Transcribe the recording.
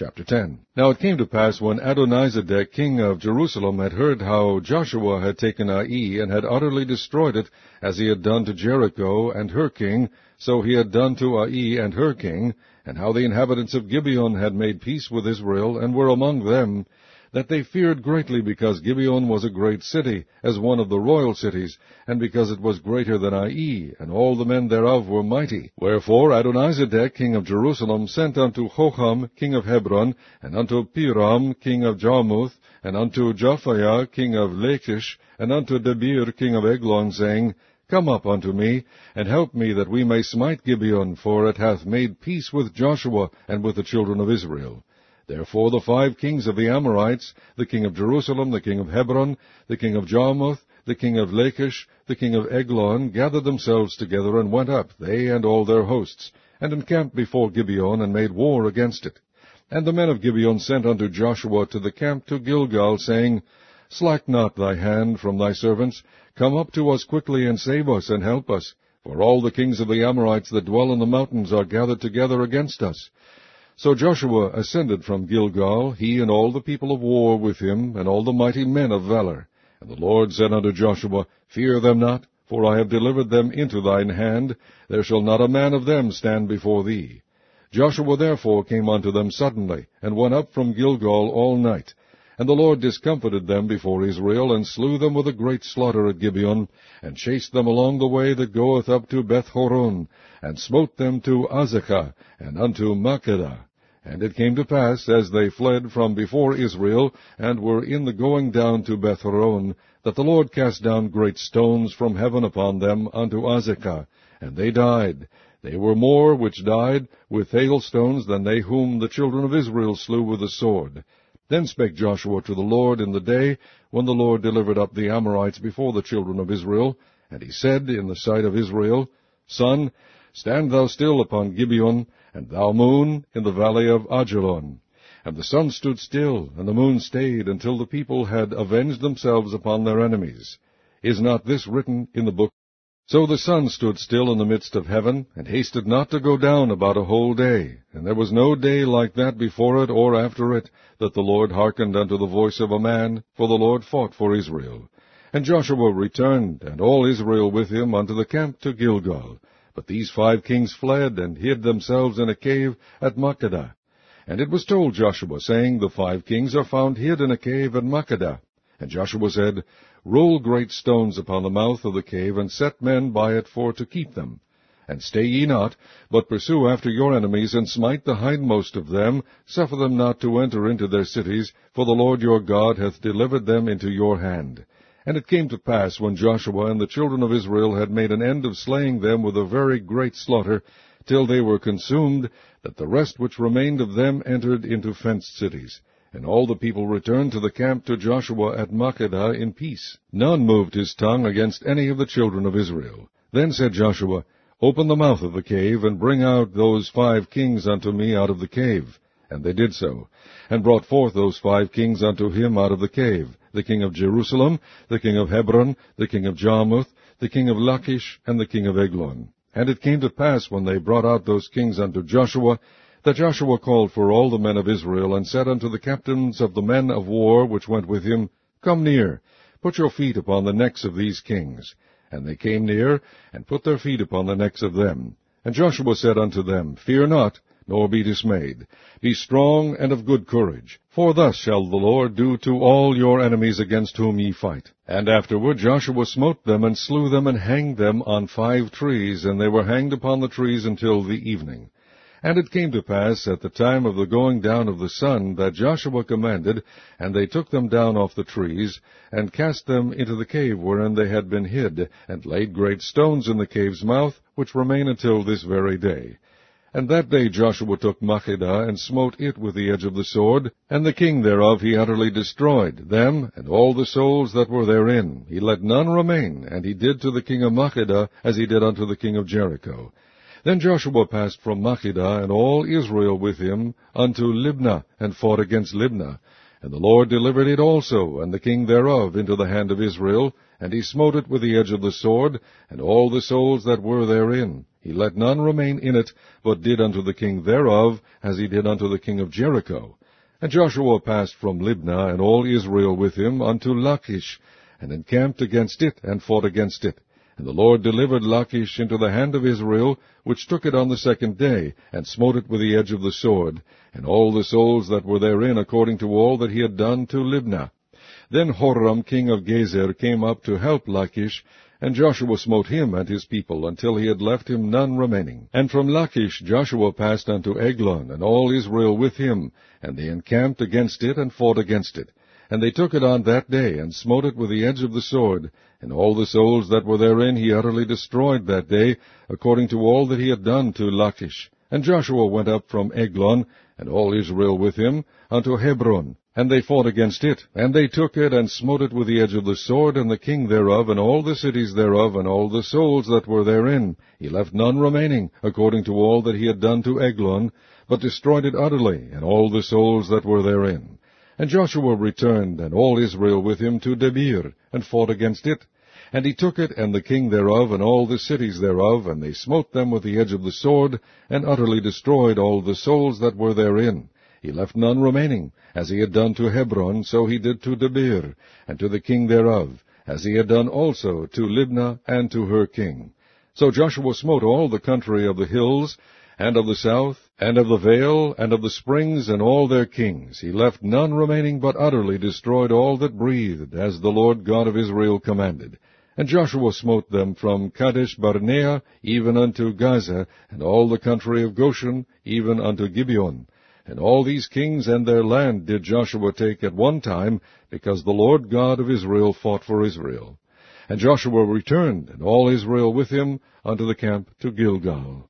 Chapter 10. Now it came to pass, when Adonizedek king of Jerusalem had heard how Joshua had taken Ai, and had utterly destroyed it, as he had done to Jericho and her king, so he had done to Ai and her king, and how the inhabitants of Gibeon had made peace with Israel, and were among them, that they feared greatly, because Gibeon was a great city, as one of the royal cities, and because it was greater than Ai, and all the men thereof were mighty. Wherefore Adonizedek king of Jerusalem sent unto Hoham king of Hebron, and unto Piram king of Jarmuth, and unto Japhaiah king of Lachish, and unto Debir king of Eglon, saying, Come up unto me, and help me, that we may smite Gibeon, for it hath made peace with Joshua and with the children of Israel. Therefore the 5 kings of the Amorites, the king of Jerusalem, the king of Hebron, the king of Jarmuth, the king of Lachish, the king of Eglon, gathered themselves together, and went up, they and all their hosts, and encamped before Gibeon, and made war against it. And the men of Gibeon sent unto Joshua to the camp to Gilgal, saying, Slack not thy hand from thy servants, come up to us quickly, and save us, and help us. For all the kings of the Amorites that dwell in the mountains are gathered together against us. So Joshua ascended from Gilgal, he and all the people of war with him, and all the mighty men of valor. And the Lord said unto Joshua, Fear them not, for I have delivered them into thine hand. There shall not a man of them stand before thee. Joshua therefore came unto them suddenly, and went up from Gilgal all night. And the Lord discomfited them before Israel, and slew them with a great slaughter at Gibeon, and chased them along the way that goeth up to Beth-horon, and smote them to Azekah, and unto Makkedah. And it came to pass, as they fled from before Israel, and were in the going down to Beth-horon, that the Lord cast down great stones from heaven upon them unto Azekah, and they died. They were more which died with hailstones than they whom the children of Israel slew with the sword. Then spake Joshua to the Lord in the day when the Lord delivered up the Amorites before the children of Israel. And he said in the sight of Israel, Sun, stand thou still upon Gibeon, and thou moon in the valley of Ajalon. And the sun stood still, and the moon stayed, until the people had avenged themselves upon their enemies. Is not this written in the book? So the sun stood still in the midst of heaven, and hasted not to go down about a whole day. And there was no day like that before it or after it, that the Lord hearkened unto the voice of a man, for the Lord fought for Israel. And Joshua returned, and all Israel with him, unto the camp to Gilgal. But these 5 kings fled, and hid themselves in a cave at Makkedah. And it was told Joshua, saying, The 5 kings are found hid in a cave at Makkedah. And Joshua said, Roll great stones upon the mouth of the cave, and set men by it for to keep them. And stay ye not, but pursue after your enemies, and smite the hindmost of them, suffer them not to enter into their cities, for the Lord your God hath delivered them into your hand. And it came to pass, when Joshua and the children of Israel had made an end of slaying them with a very great slaughter, till they were consumed, that the rest which remained of them entered into fenced cities. And all the people returned to the camp to Joshua at Makkedah in peace. None moved his tongue against any of the children of Israel. Then said Joshua, Open the mouth of the cave, and bring out those 5 kings unto me out of the cave. And they did so, and brought forth those 5 kings unto him out of the cave, the king of Jerusalem, the king of Hebron, the king of Jarmuth, the king of Lachish, and the king of Eglon. And it came to pass, when they brought out those kings unto Joshua, that Joshua called for all the men of Israel, and said unto the captains of the men of war which went with him, Come near, put your feet upon the necks of these kings. And they came near, and put their feet upon the necks of them. And Joshua said unto them, Fear not, nor be dismayed. Be strong and of good courage, for thus shall the Lord do to all your enemies against whom ye fight. And afterward Joshua smote them, and slew them, and hanged them on 5 trees, and they were hanged upon the trees until the evening. And it came to pass at the time of the going down of the sun, that Joshua commanded, and they took them down off the trees, and cast them into the cave wherein they had been hid, and laid great stones in the cave's mouth, which remain until this very day. And that day Joshua took Makkedah, and smote it with the edge of the sword, and the king thereof he utterly destroyed, them, and all the souls that were therein. He let none remain, and he did to the king of Makkedah as he did unto the king of Jericho. Then Joshua passed from Makkedah, and all Israel with him, unto Libnah, and fought against Libnah. And the Lord delivered it also, and the king thereof, into the hand of Israel, and he smote it with the edge of the sword, and all the souls that were therein. he let none remain in it, but did unto the king thereof, as he did unto the king of Jericho. And Joshua passed from Libnah, and all Israel with him, unto Lachish, and encamped against it, and fought against it. And the Lord delivered Lachish into the hand of Israel, which took it on the second day, and smote it with the edge of the sword, and all the souls that were therein, according to all that he had done to Libnah. Then Horam king of Gezer came up to help Lachish, and Joshua smote him and his people, until he had left him none remaining. And from Lachish Joshua passed unto Eglon, and all Israel with him, and they encamped against it, and fought against it. And they took it on that day, and smote it with the edge of the sword, and all the souls that were therein he utterly destroyed that day, according to all that he had done to Lachish. And Joshua went up from Eglon, and all Israel with him, unto Hebron. And they fought against it, and they took it, and smote it with the edge of the sword, and the king thereof, and all the cities thereof, and all the souls that were therein. He left none remaining, according to all that he had done to Eglon, but destroyed it utterly, and all the souls that were therein. And Joshua returned, and all Israel with him, to Debir, and fought against it. And he took it, and the king thereof, and all the cities thereof, and they smote them with the edge of the sword, and utterly destroyed all the souls that were therein. He left none remaining. As he had done to Hebron, so he did to Debir, and to the king thereof, as he had done also to Libnah and to her king. So Joshua smote all the country of the hills, and of the south, and of the vale, and of the springs, and all their kings. He left none remaining, but utterly destroyed all that breathed, as the Lord God of Israel commanded. And Joshua smote them from Kadesh Barnea even unto Gaza, and all the country of Goshen even unto Gibeon. And all these kings and their land did Joshua take at one time, because the Lord God of Israel fought for Israel. And Joshua returned, and all Israel with him, unto the camp to Gilgal.